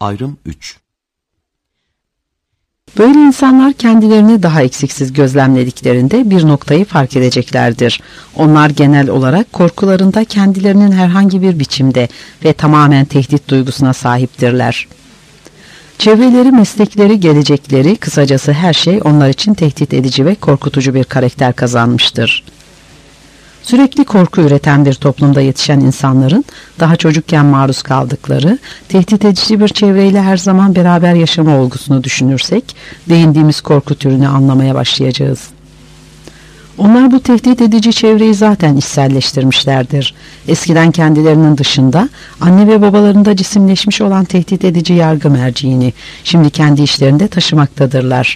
Ayrım 3. Böyle insanlar kendilerini daha eksiksiz gözlemlediklerinde bir noktayı fark edeceklerdir. Onlar genel olarak korkularında kendilerinin herhangi bir biçimde ve tamamen tehdit duygusuna sahiptirler. Çevreleri, meslekleri, gelecekleri, kısacası her şey onlar için tehdit edici ve korkutucu bir karakter kazanmıştır. Sürekli korku üreten bir toplumda yetişen insanların daha çocukken maruz kaldıkları, tehdit edici bir çevreyle her zaman beraber yaşama olgusunu düşünürsek, değindiğimiz korku türünü anlamaya başlayacağız. Onlar bu tehdit edici çevreyi zaten içselleştirmişlerdir. Eskiden kendilerinin dışında, anne ve babalarında cisimleşmiş olan tehdit edici yargı merciğini, şimdi kendi içlerinde taşımaktadırlar.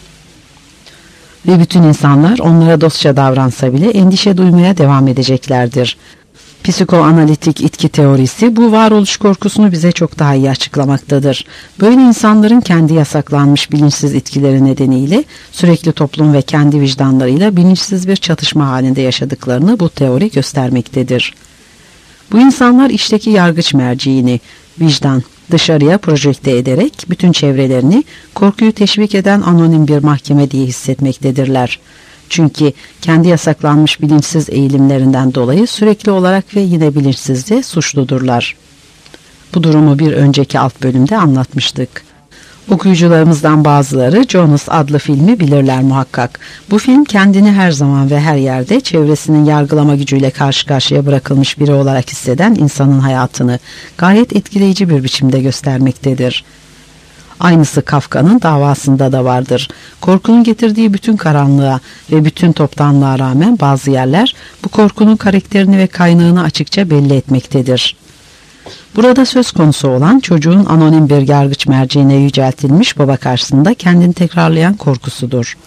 Ve bütün insanlar onlara dostça davransa bile endişe duymaya devam edeceklerdir. Psikoanalitik itki teorisi bu varoluş korkusunu bize çok daha iyi açıklamaktadır. Böyle insanların kendi yasaklanmış bilinçsiz itkileri nedeniyle sürekli toplum ve kendi vicdanlarıyla bilinçsiz bir çatışma halinde yaşadıklarını bu teori göstermektedir. Bu insanlar içteki yargıç merciğini, vicdan, dışarıya projekte ederek bütün çevrelerini korkuyu teşvik eden anonim bir mahkeme diye hissetmektedirler. Çünkü kendi yasaklanmış bilinçsiz eğilimlerinden dolayı sürekli olarak ve yine bilinçsizce suçludurlar. Bu durumu bir önceki alt bölümde anlatmıştık. Okuyucularımızdan bazıları Jonas adlı filmi bilirler muhakkak. Bu film kendini her zaman ve her yerde çevresinin yargılama gücüyle karşı karşıya bırakılmış biri olarak hisseden insanın hayatını gayet etkileyici bir biçimde göstermektedir. Aynısı Kafka'nın Davasında da vardır. Korkunun getirdiği bütün karanlığa ve bütün toptanlığa rağmen bazı yerler bu korkunun karakterini ve kaynağını açıkça belli etmektedir. Burada söz konusu olan çocuğun anonim bir yargıç merceğine yüceltilmiş baba karşısında kendini tekrarlayan korkusudur.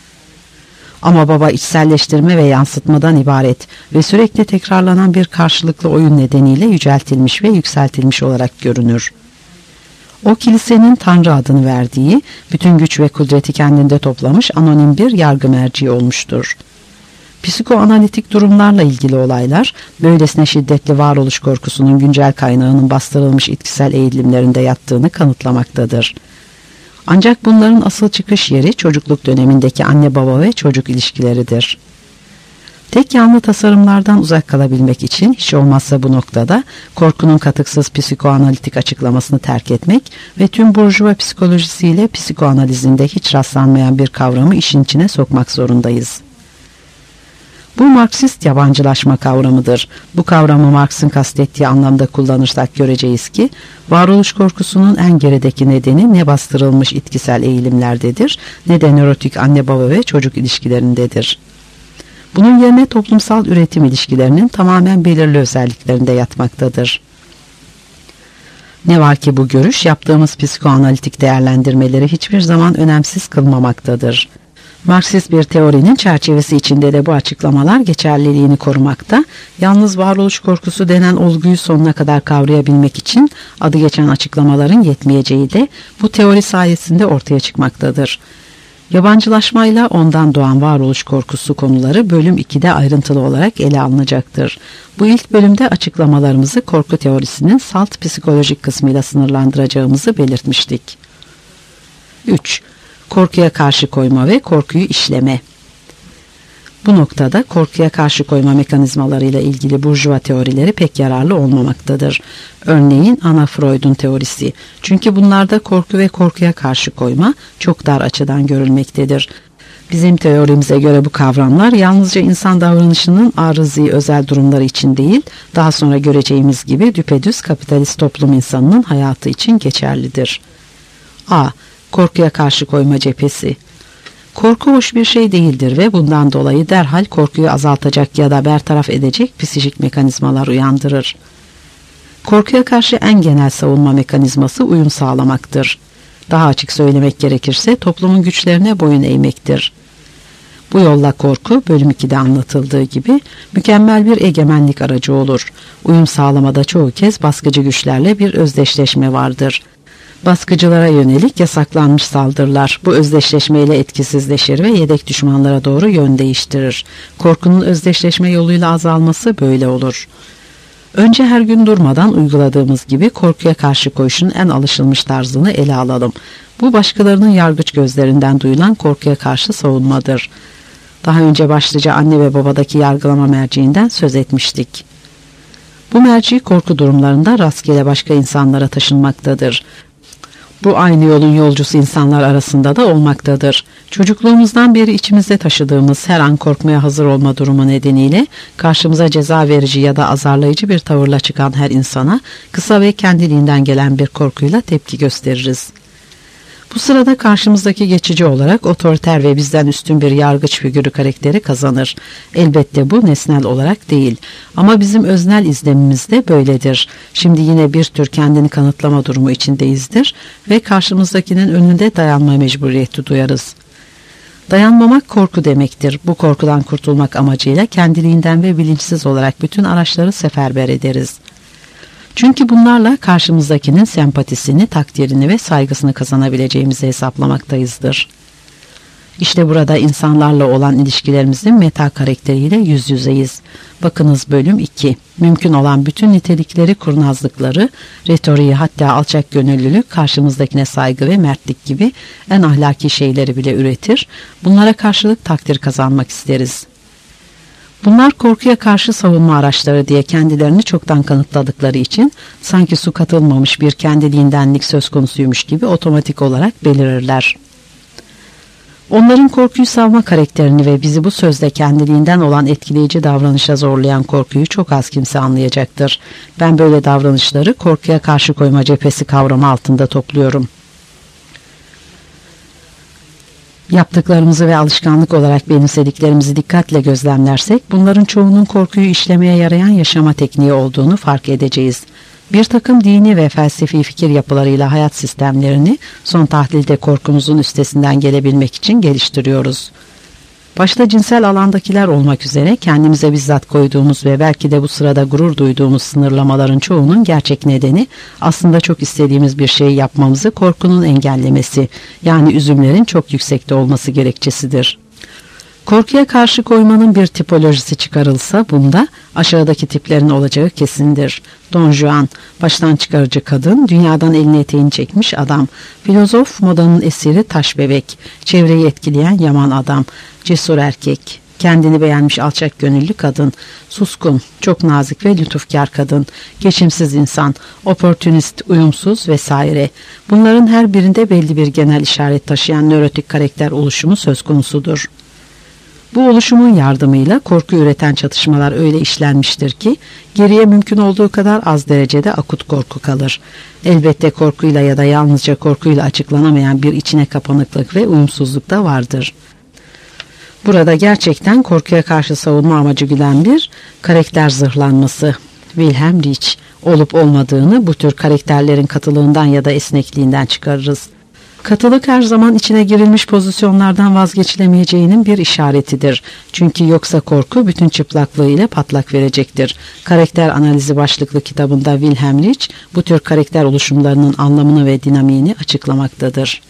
Ama baba içselleştirme ve yansıtmadan ibaret ve sürekli tekrarlanan bir karşılıklı oyun nedeniyle yüceltilmiş ve yükseltilmiş olarak görünür. O kilisenin Tanrı adını verdiği, bütün güç ve kudreti kendinde toplamış anonim bir yargı merciği olmuştur. Psikoanalitik durumlarla ilgili olaylar, böylesine şiddetli varoluş korkusunun güncel kaynağının bastırılmış itkisel eğilimlerinde yattığını kanıtlamaktadır. Ancak bunların asıl çıkış yeri çocukluk dönemindeki anne baba ve çocuk ilişkileridir. Tek yanlı tasarımlardan uzak kalabilmek için hiç olmazsa bu noktada korkunun katıksız psikoanalitik açıklamasını terk etmek ve tüm burjuva psikolojisiyle psikoanalizinde hiç rastlanmayan bir kavramı işin içine sokmak zorundayız. Bu Marksist yabancılaşma kavramıdır. Bu kavramı Marx'ın kastettiği anlamda kullanırsak göreceğiz ki, varoluş korkusunun en gerideki nedeni ne bastırılmış itkisel eğilimlerdedir, ne de nörotik anne baba ve çocuk ilişkilerindedir. Bunun yerine toplumsal üretim ilişkilerinin tamamen belirli özelliklerinde yatmaktadır. Ne var ki bu görüş yaptığımız psikoanalitik değerlendirmeleri hiçbir zaman önemsiz kılmamaktadır. Marksist bir teorinin çerçevesi içinde de bu açıklamalar geçerliliğini korumakta, yalnız varoluş korkusu denen olguyu sonuna kadar kavrayabilmek için adı geçen açıklamaların yetmeyeceği de bu teori sayesinde ortaya çıkmaktadır. Yabancılaşmayla ondan doğan varoluş korkusu konuları bölüm 2'de ayrıntılı olarak ele alınacaktır. Bu ilk bölümde açıklamalarımızı korku teorisinin salt psikolojik kısmıyla sınırlandıracağımızı belirtmiştik. 3. Korkuya karşı koyma ve korkuyu işleme. Bu noktada korkuya karşı koyma mekanizmalarıyla ilgili burjuva teorileri pek yararlı olmamaktadır. Örneğin Anna Freud'un teorisi. Çünkü bunlarda korku ve korkuya karşı koyma çok dar açıdan görülmektedir. Bizim teorimize göre bu kavramlar yalnızca insan davranışının arızi özel durumları için değil, daha sonra göreceğimiz gibi düpedüz kapitalist toplum insanının hayatı için geçerlidir. A. Korkuya karşı koyma cephesi. Korku hoş bir şey değildir ve bundan dolayı derhal korkuyu azaltacak ya da bertaraf edecek psikik mekanizmalar uyandırır. Korkuya karşı en genel savunma mekanizması uyum sağlamaktır. Daha açık söylemek gerekirse toplumun güçlerine boyun eğmektir. Bu yolla korku, bölüm 2'de anlatıldığı gibi mükemmel bir egemenlik aracı olur. Uyum sağlamada çoğu kez baskıcı güçlerle bir özdeşleşme vardır. Baskıcılara yönelik yasaklanmış saldırılar bu özdeşleşmeyle etkisizleşir ve yedek düşmanlara doğru yön değiştirir. Korkunun özdeşleşme yoluyla azalması böyle olur. Önce her gün durmadan uyguladığımız gibi korkuya karşı koyuşun en alışılmış tarzını ele alalım. Bu başkalarının yargıç gözlerinden duyulan korkuya karşı savunmadır. Daha önce başlıca anne ve babadaki yargılama merciğinden söz etmiştik. Bu merci korku durumlarında rastgele başka insanlara taşınmaktadır. Bu aynı yolun yolcusu insanlar arasında da olmaktadır. Çocukluğumuzdan beri içimizde taşıdığımız her an korkmaya hazır olma durumu nedeniyle karşımıza ceza verici ya da azarlayıcı bir tavırla çıkan her insana kısa ve kendiliğinden gelen bir korkuyla tepki gösteririz. Bu sırada karşımızdaki geçici olarak otoriter ve bizden üstün bir yargıç figürü karakteri kazanır. Elbette bu nesnel olarak değil ama bizim öznel izlemimiz de böyledir. Şimdi yine bir tür kendini kanıtlama durumu içindeyizdir ve karşımızdakinin önünde dayanma mecburiyeti duyarız. Dayanmamak korku demektir. Bu korkudan kurtulmak amacıyla kendiliğinden ve bilinçsiz olarak bütün araçları seferber ederiz. Çünkü bunlarla karşımızdakinin sempatisini, takdirini ve saygısını kazanabileceğimizi hesaplamaktayızdır. İşte burada insanlarla olan ilişkilerimizin meta karakteriyle yüz yüzeyiz. Bakınız bölüm 2. Mümkün olan bütün nitelikleri, kurnazlıkları, retoriği, hatta alçak gönüllülük, karşımızdakine saygı ve mertlik gibi en ahlaki şeyleri bile üretir. Bunlara karşılık takdir kazanmak isteriz. Bunlar korkuya karşı savunma araçları diye kendilerini çoktan kanıtladıkları için sanki su katılmamış bir kendiliğindenlik söz konusuymuş gibi otomatik olarak belirirler. Onların korkuyu savma karakterini ve bizi bu sözde kendiliğinden olan etkileyici davranışa zorlayan korkuyu çok az kimse anlayacaktır. Ben böyle davranışları korkuya karşı koyma cephesi kavramı altında topluyorum. Yaptıklarımızı ve alışkanlık olarak benimsediklerimizi dikkatle gözlemlersek bunların çoğunun korkuyu işlemeye yarayan yaşama tekniği olduğunu fark edeceğiz. Bir takım dini ve felsefi fikir yapılarıyla hayat sistemlerini son tahlilde korkumuzun üstesinden gelebilmek için geliştiriyoruz. Başta cinsel alandakiler olmak üzere kendimize bizzat koyduğumuz ve belki de bu sırada gurur duyduğumuz sınırlamaların çoğunun gerçek nedeni aslında çok istediğimiz bir şeyi yapmamızı korkunun engellemesi, yani üzümlerin çok yüksekte olması gerekçesidir. Korkuya karşı koymanın bir tipolojisi çıkarılsa bunda aşağıdaki tiplerin olacağı kesindir. Don Juan, baştan çıkarıcı kadın, dünyadan elini eteğini çekmiş adam, filozof, modanın esiri taş bebek, çevreyi etkileyen yaman adam, cesur erkek, kendini beğenmiş alçak gönüllü kadın, suskun, çok nazik ve lütufkar kadın, geçimsiz insan, opportunist, uyumsuz vesaire. Bunların her birinde belli bir genel işaret taşıyan nörotik karakter oluşumu söz konusudur. Bu oluşumun yardımıyla korku üreten çatışmalar öyle işlenmiştir ki geriye mümkün olduğu kadar az derecede akut korku kalır. Elbette korkuyla ya da yalnızca korkuyla açıklanamayan bir içine kapanıklık ve uyumsuzluk da vardır. Burada gerçekten korkuya karşı savunma amacı güden bir karakter zırhlanması, Wilhelm Reich, olup olmadığını bu tür karakterlerin katılığından ya da esnekliğinden çıkarırız. Katılık her zaman içine girilmiş pozisyonlardan vazgeçilemeyeceğinin bir işaretidir. Çünkü yoksa korku bütün çıplaklığıyla patlak verecektir. Karakter analizi başlıklı kitabında Wilhelm Reich bu tür karakter oluşumlarının anlamını ve dinamiğini açıklamaktadır.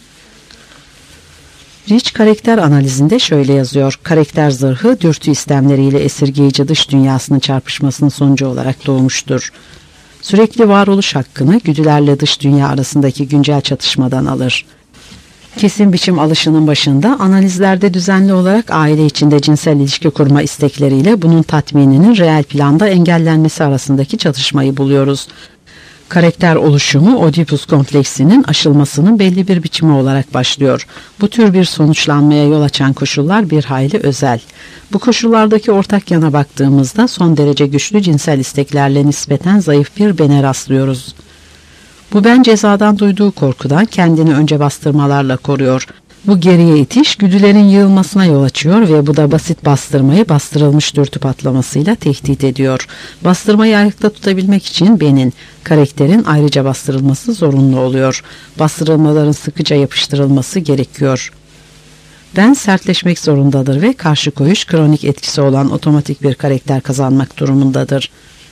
Reich karakter analizinde şöyle yazıyor: karakter zırhı dürtü istemleriyle esirgeyici dış dünyasının çarpışmasının sonucu olarak doğmuştur. Sürekli varoluş hakkını güdülerle dış dünya arasındaki güncel çatışmadan alır. Kesin biçim alışının başında analizlerde düzenli olarak aile içinde cinsel ilişki kurma istekleriyle bunun tatmininin reel planda engellenmesi arasındaki çatışmayı buluyoruz. Karakter oluşumu Oedipus kompleksinin aşılmasının belli bir biçimi olarak başlıyor. Bu tür bir sonuçlanmaya yol açan koşullar bir hayli özel. Bu koşullardaki ortak yana baktığımızda son derece güçlü cinsel isteklerle nispeten zayıf bir bene rastlıyoruz. Bu ben cezadan duyduğu korkudan kendini önce bastırmalarla koruyor. Bu geriye itiş güdülerin yığılmasına yol açıyor ve bu da basit bastırmayı bastırılmış dürtü patlamasıyla tehdit ediyor. Bastırmayı ayakta tutabilmek için benin, karakterin ayrıca bastırılması zorunlu oluyor. Bastırılmaların sıkıca yapıştırılması gerekiyor. Ben sertleşmek zorundadır ve karşı koyuş kronik etkisi olan otomatik bir karakter kazanmak durumundadır.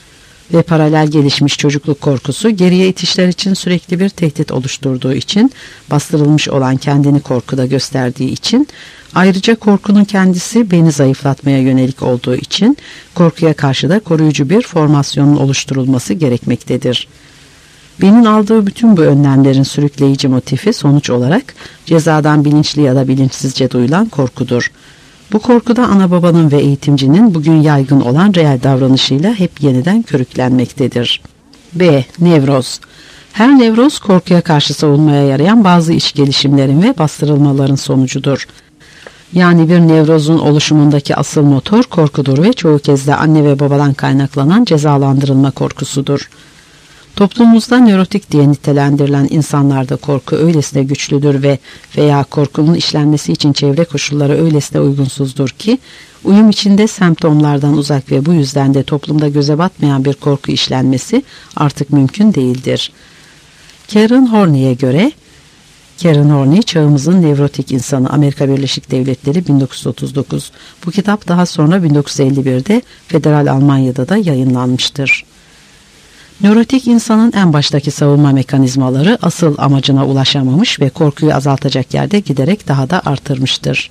ve paralel gelişmiş çocukluk korkusu geriye itişler için sürekli bir tehdit oluşturduğu için, bastırılmış olan kendini korkuda gösterdiği için, ayrıca korkunun kendisi beni zayıflatmaya yönelik olduğu için korkuya karşı da koruyucu bir formasyonun oluşturulması gerekmektedir. Benim aldığı bütün bu önlemlerin sürükleyici motifi sonuç olarak cezadan bilinçli ya da bilinçsizce duyulan korkudur. Bu korkuda ana babanın ve eğitimcinin bugün yaygın olan reel davranışıyla hep yeniden körüklenmektedir. B. Nevroz. Her nevroz korkuya karşı savunmaya yarayan bazı iç gelişimlerin ve bastırılmaların sonucudur. Yani bir nevrozun oluşumundaki asıl motor korkudur ve çoğu kez de anne ve babadan kaynaklanan cezalandırılma korkusudur. Toplumumuzda nörotik diye nitelendirilen insanlarda korku öylesine güçlüdür veya korkunun işlenmesi için çevre koşulları öylesine uygunsuzdur ki, uyum içinde semptomlardan uzak ve bu yüzden de toplumda göze batmayan bir korku işlenmesi artık mümkün değildir. Karen Horney'e göre, Karen Horney, Çağımızın Nevrotik İnsanı, Amerika Birleşik Devletleri 1939. Bu kitap daha sonra 1951'de Federal Almanya'da da yayınlanmıştır. Nörotik insanın en baştaki savunma mekanizmaları asıl amacına ulaşamamış ve korkuyu azaltacak yerde giderek daha da artırmıştır.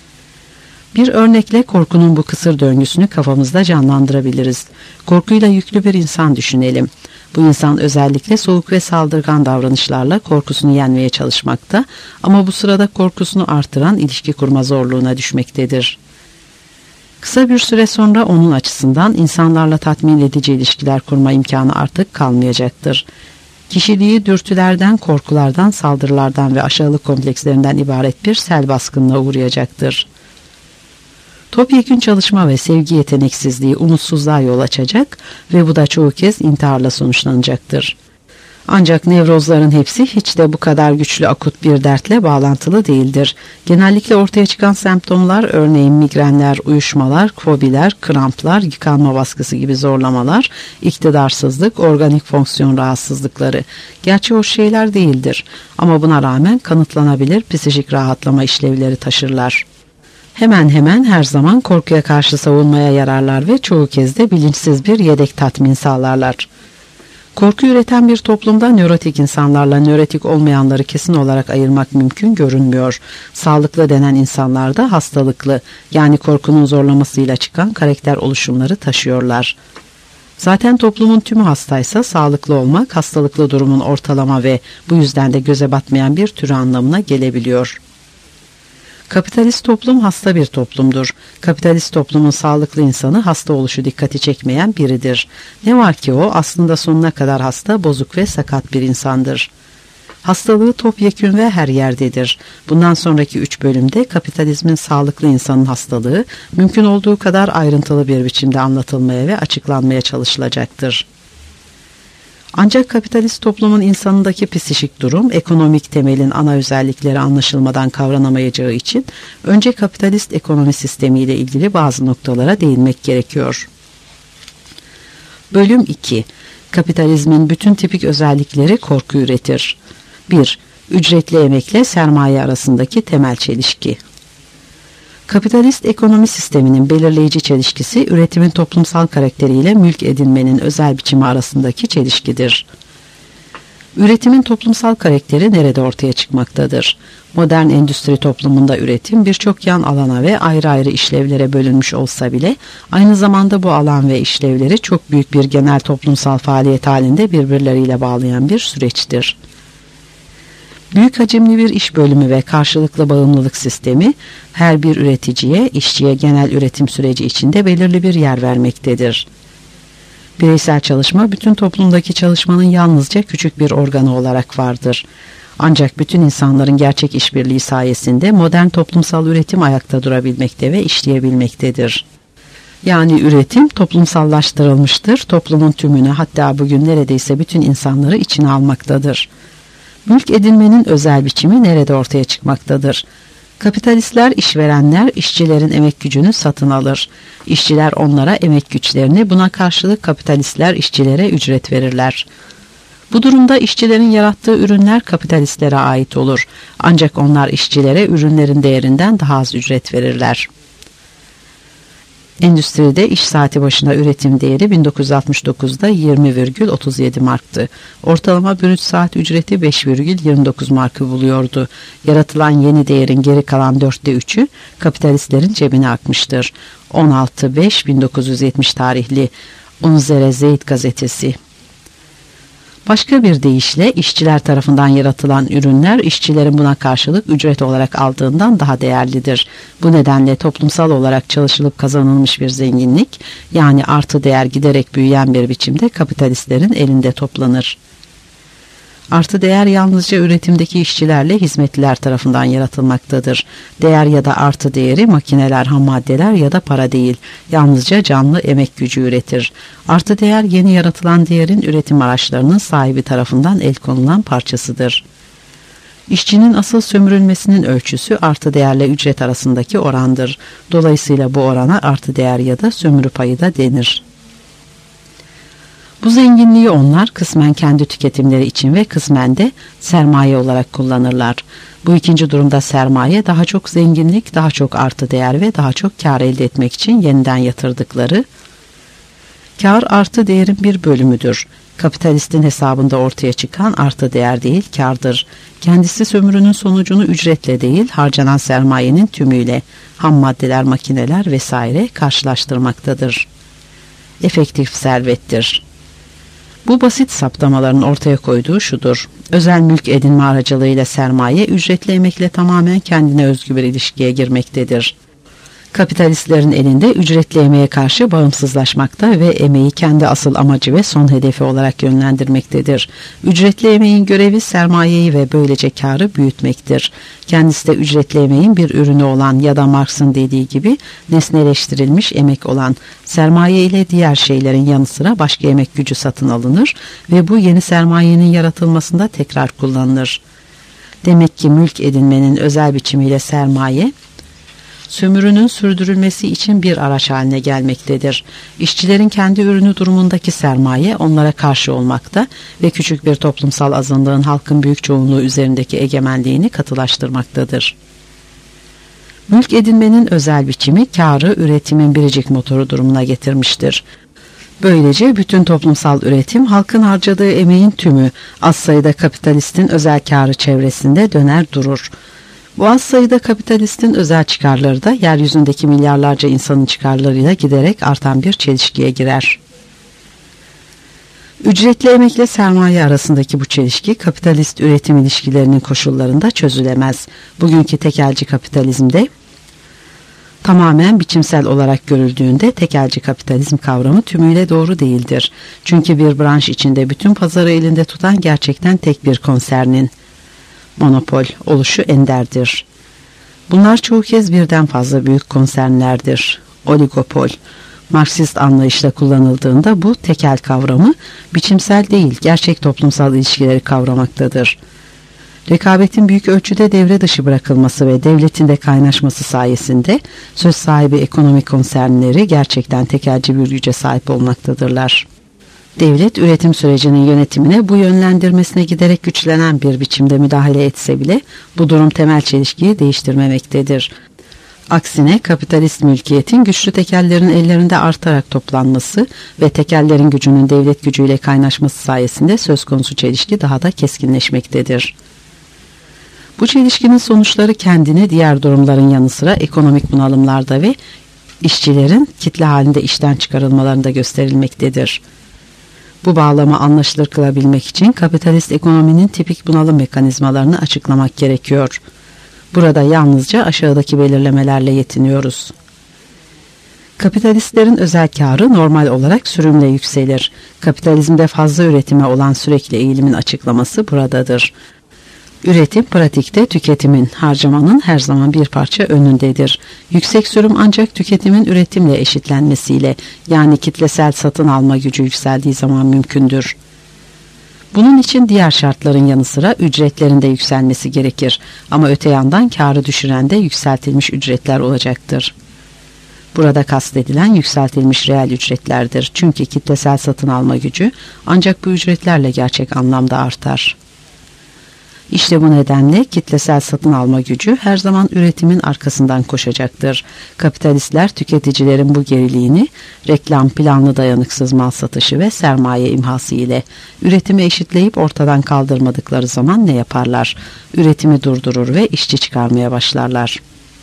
Bir örnekle korkunun bu kısır döngüsünü kafamızda canlandırabiliriz. Korkuyla yüklü bir insan düşünelim. Bu insan özellikle soğuk ve saldırgan davranışlarla korkusunu yenmeye çalışmakta ama bu sırada korkusunu artıran ilişki kurma zorluğuna düşmektedir. Kısa bir süre sonra onun açısından insanlarla tatmin edici ilişkiler kurma imkanı artık kalmayacaktır. Kişiliği dürtülerden, korkulardan, saldırılardan ve aşağılık komplekslerinden ibaret bir sel baskınına uğrayacaktır. Topyekün çalışma ve sevgi yeteneksizliği umutsuzluğa yol açacak ve bu da çoğu kez intiharla sonuçlanacaktır. Ancak nevrozların hepsi hiç de bu kadar güçlü akut bir dertle bağlantılı değildir. Genellikle ortaya çıkan semptomlar örneğin migrenler, uyuşmalar, fobiler, kramplar, yıkanma baskısı gibi zorlamalar, iktidarsızlık, organik fonksiyon rahatsızlıkları. Gerçi hoş şeyler değildir ama buna rağmen kanıtlanabilir psikik rahatlama işlevleri taşırlar. Hemen hemen her zaman korkuya karşı savunmaya yararlar ve çoğu kez de bilinçsiz bir yedek tatmin sağlarlar. Korku üreten bir toplumda nörotik insanlarla nörotik olmayanları kesin olarak ayırmak mümkün görünmüyor. Sağlıklı denen insanlar da hastalıklı, yani korkunun zorlamasıyla çıkan karakter oluşumları taşıyorlar. Zaten toplumun tümü hastaysa sağlıklı olmak hastalıklı durumun ortalama ve bu yüzden de göze batmayan bir türü anlamına gelebiliyor. Kapitalist toplum hasta bir toplumdur. Kapitalist toplumun sağlıklı insanı hasta oluşu dikkati çekmeyen biridir. Ne var ki o aslında sonuna kadar hasta, bozuk ve sakat bir insandır. Hastalığı topyekün ve her yerdedir. Bundan sonraki 3 bölümde kapitalizmin sağlıklı insanın hastalığı mümkün olduğu kadar ayrıntılı bir biçimde anlatılmaya ve açıklanmaya çalışılacaktır. Ancak kapitalist toplumun insanındaki psikik durum, ekonomik temelin ana özellikleri anlaşılmadan kavranamayacağı için önce kapitalist ekonomi sistemiyle ilgili bazı noktalara değinmek gerekiyor. Bölüm 2. Kapitalizmin bütün tipik özellikleri korku üretir. 1. Ücretli emekle sermaye arasındaki temel çelişki. Kapitalist ekonomi sisteminin belirleyici çelişkisi üretimin toplumsal karakteriyle mülk edinmenin özel biçimi arasındaki çelişkidir. Üretimin toplumsal karakteri nerede ortaya çıkmaktadır? Modern endüstri toplumunda üretim birçok yan alana ve ayrı ayrı işlevlere bölünmüş olsa bile aynı zamanda bu alan ve işlevleri çok büyük bir genel toplumsal faaliyet halinde birbirleriyle bağlayan bir süreçtir. Büyük hacimli bir iş bölümü ve karşılıklı bağımlılık sistemi her bir üreticiye, işçiye genel üretim süreci içinde belirli bir yer vermektedir. Bireysel çalışma bütün toplumdaki çalışmanın yalnızca küçük bir organı olarak vardır. Ancak bütün insanların gerçek işbirliği sayesinde modern toplumsal üretim ayakta durabilmekte ve işleyebilmektedir. Yani üretim toplumsallaştırılmıştır, toplumun tümünü hatta bugün neredeyse bütün insanları içine almaktadır. Mülk edinmenin özel biçimi nerede ortaya çıkmaktadır? Kapitalistler, işverenler, işçilerin emek gücünü satın alır. İşçiler onlara emek güçlerini, buna karşılık kapitalistler işçilere ücret verirler. Bu durumda işçilerin yarattığı ürünler kapitalistlere ait olur. Ancak onlar işçilere ürünlerin değerinden daha az ücret verirler. Endüstride iş saati başına üretim değeri 1969'da 20,37 marktı. Ortalama brüt saat ücreti 5,29 markı buluyordu. Yaratılan yeni değerin geri kalan 3'ü kapitalistlerin cebine akmıştır. 16.5.1970 tarihli Unsere Zeit gazetesi. Başka bir deyişle işçiler tarafından yaratılan ürünler işçilerin buna karşılık ücret olarak aldığından daha değerlidir. Bu nedenle toplumsal olarak çalışılıp kazanılmış bir zenginlik, yani artı değer giderek büyüyen bir biçimde kapitalistlerin elinde toplanır. Artı değer yalnızca üretimdeki işçilerle hizmetliler tarafından yaratılmaktadır. Değer ya da artı değeri makineler, ham maddeler ya da para değil, yalnızca canlı emek gücü üretir. Artı değer yeni yaratılan değerin üretim araçlarının sahibi tarafından el konulan parçasıdır. İşçinin asıl sömürülmesinin ölçüsü artı değerle ücret arasındaki orandır. Dolayısıyla bu orana artı değer ya da sömürü payı da denir. Bu zenginliği onlar kısmen kendi tüketimleri için ve kısmen de sermaye olarak kullanırlar. Bu ikinci durumda sermaye daha çok zenginlik, daha çok artı değer ve daha çok kar elde etmek için yeniden yatırdıkları, kar artı değerin bir bölümüdür. Kapitalistin hesabında ortaya çıkan artı değer değil, kârdır. Kendisi sömürünün sonucunu ücretle değil, harcanan sermayenin tümüyle, ham maddeler, makineler vesaire karşılaştırmaktadır. Efektif servettir. Bu basit saptamaların ortaya koyduğu şudur: özel mülk edinme aracılığıyla sermaye ücretli emekle tamamen kendine özgü bir ilişkiye girmektedir. Kapitalistlerin elinde ücretli emeğe karşı bağımsızlaşmakta ve emeği kendi asıl amacı ve son hedefi olarak yönlendirmektedir. Ücretli emeğin görevi sermayeyi ve böylece karı büyütmektir. Kendisi de ücretli emeğin bir ürünü olan ya da Marx'ın dediği gibi nesneleştirilmiş emek olan sermaye ile diğer şeylerin yanı sıra başka emek gücü satın alınır ve bu yeni sermayenin yaratılmasında tekrar kullanılır. Demek ki mülk edinmenin özel biçimiyle sermaye, sömürünün sürdürülmesi için bir araç haline gelmektedir. İşçilerin kendi ürünü durumundaki sermaye onlara karşı olmakta ve küçük bir toplumsal azınlığın halkın büyük çoğunluğu üzerindeki egemenliğini katılaştırmaktadır. Mülk edinmenin özel biçimi kârı üretimin biricik motoru durumuna getirmiştir. Böylece bütün toplumsal üretim halkın harcadığı emeğin tümü az sayıda kapitalistin özel kârı çevresinde döner durur. Bu az sayıda kapitalistin özel çıkarları da yeryüzündeki milyarlarca insanın çıkarlarıyla giderek artan bir çelişkiye girer. Ücretli emekle sermaye arasındaki bu çelişki kapitalist üretim ilişkilerinin koşullarında çözülemez. Bugünkü tekelci kapitalizmde tamamen biçimsel olarak görüldüğünde tekelci kapitalizm kavramı tümüyle doğru değildir. Çünkü bir branş içinde bütün pazarı elinde tutan gerçekten tek bir konsernin monopol oluşu enderdir. Bunlar çoğu kez birden fazla büyük konsernlerdir. Oligopol, Marksist anlayışla kullanıldığında bu tekel kavramı biçimsel değil, gerçek toplumsal ilişkileri kavramaktadır. Rekabetin büyük ölçüde devre dışı bırakılması ve devletin de kaynaşması sayesinde söz sahibi ekonomik konsernleri gerçekten tekelci bir güce sahip olmaktadırlar. Devlet üretim sürecinin yönetimine bu yönlendirmesine giderek güçlenen bir biçimde müdahale etse bile bu durum temel çelişkiyi değiştirmemektedir. Aksine kapitalist mülkiyetin güçlü tekellerin ellerinde artarak toplanması ve tekellerin gücünün devlet gücüyle kaynaşması sayesinde söz konusu çelişki daha da keskinleşmektedir. Bu çelişkinin sonuçları kendini diğer durumların yanı sıra ekonomik bunalımlarda ve işçilerin kitle halinde işten çıkarılmalarında gösterilmektedir. Bu bağlamı anlaşılır kılabilmek için kapitalist ekonominin tipik bunalım mekanizmalarını açıklamak gerekiyor. Burada yalnızca aşağıdaki belirlemelerle yetiniyoruz. Kapitalistlerin özel kârı normal olarak sürümle yükselir. Kapitalizmde fazla üretime olan sürekli eğilimin açıklaması buradadır. Üretim pratikte tüketimin, harcamanın her zaman bir parça önündedir. Yüksek sürüm ancak tüketimin üretimle eşitlenmesiyle, yani kitlesel satın alma gücü yükseldiği zaman mümkündür. Bunun için diğer şartların yanı sıra ücretlerin de yükselmesi gerekir. Ama öte yandan kârı düşüren de yükseltilmiş ücretler olacaktır. Burada kastedilen yükseltilmiş reel ücretlerdir. Çünkü kitlesel satın alma gücü ancak bu ücretlerle gerçek anlamda artar. İşte bu nedenle kitlesel satın alma gücü her zaman üretimin arkasından koşacaktır. Kapitalistler tüketicilerin bu geriliğini reklam, planlı dayanıksız mal satışı ve sermaye imhası ile üretimi eşitleyip ortadan kaldırmadıkları zaman ne yaparlar? Üretimi durdurur ve işçi çıkarmaya başlarlar.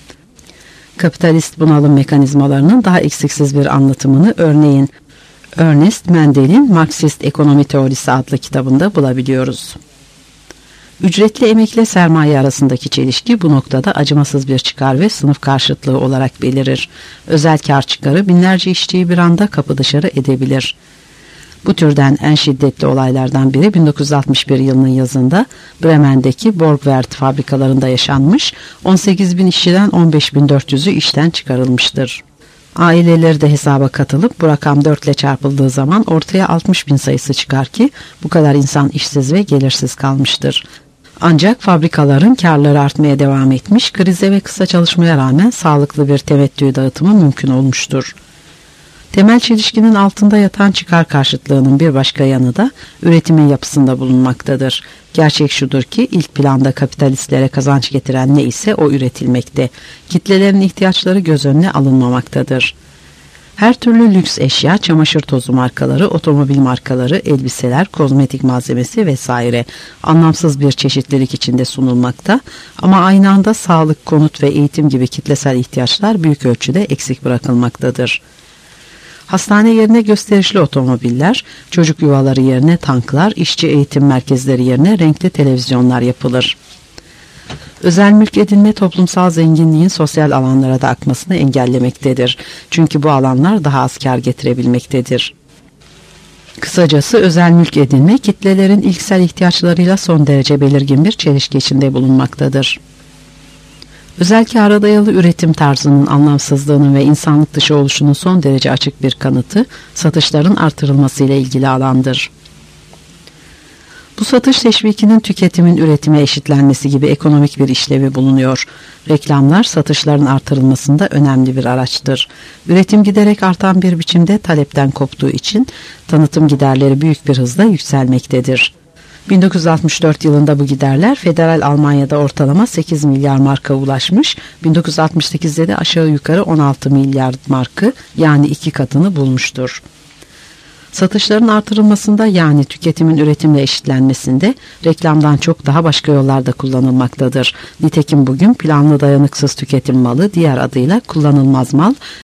Kapitalist bunalım mekanizmalarının daha eksiksiz bir anlatımını örneğin Ernest Mendel'in Marksist Ekonomi Teorisi adlı kitabında bulabiliyoruz. Ücretli emekle sermaye arasındaki çelişki bu noktada acımasız bir çıkar ve sınıf karşıtlığı olarak belirir. Özel kar çıkarı binlerce işçiyi bir anda kapı dışarı edebilir. Bu türden en şiddetli olaylardan biri 1961 yılının yazında Bremen'deki Borgward fabrikalarında yaşanmış, 18.000 işçiden 15.400'ü işten çıkarılmıştır. Aileleri de hesaba katılıp bu rakam 4 ile çarpıldığı zaman ortaya 60.000 sayısı çıkar ki bu kadar insan işsiz ve gelirsiz kalmıştır. Ancak fabrikaların karları artmaya devam etmiş, krize ve kısa çalışmaya rağmen sağlıklı bir tevettü dağıtımı mümkün olmuştur. Temel çelişkinin altında yatan çıkar karşıtlığının bir başka yanı da üretimin yapısında bulunmaktadır. Gerçek şudur ki ilk planda kapitalistlere kazanç getiren ne ise o üretilmekte. Kitlelerin ihtiyaçları göz önüne alınmamaktadır. Her türlü lüks eşya, çamaşır tozu markaları, otomobil markaları, elbiseler, kozmetik malzemesi vesaire anlamsız bir çeşitlilik içinde sunulmakta ama aynı anda sağlık, konut ve eğitim gibi kitlesel ihtiyaçlar büyük ölçüde eksik bırakılmaktadır. Hastane yerine gösterişli otomobiller, çocuk yuvaları yerine tanklar, işçi eğitim merkezleri yerine renkli televizyonlar yapılır. Özel mülk edinme toplumsal zenginliğin sosyal alanlara da akmasını engellemektedir. Çünkü bu alanlar daha az kar getirebilmektedir. Kısacası özel mülk edinme kitlelerin ilksel ihtiyaçlarıyla son derece belirgin bir çelişki içinde bulunmaktadır. Özel kâra dayalı üretim tarzının anlamsızlığının ve insanlık dışı oluşunun son derece açık bir kanıtı satışların artırılması ile ilgili alandır. Bu satış teşvikinin tüketimin üretime eşitlenmesi gibi ekonomik bir işlevi bulunuyor. Reklamlar satışların artırılmasında önemli bir araçtır. Üretim giderek artan bir biçimde talepten koptuğu için tanıtım giderleri büyük bir hızla yükselmektedir. 1964 yılında bu giderler federal Almanya'da ortalama 8 milyar marka ulaşmış, 1968'de de aşağı yukarı 16 milyar markı yani 2 katını bulmuştur. Satışların artırılmasında yani tüketimin üretimle eşitlenmesinde reklamdan çok daha başka yollarda kullanılmaktadır. Nitekim bugün planlı dayanıksız tüketim malı diğer adıyla kullanılmaz mal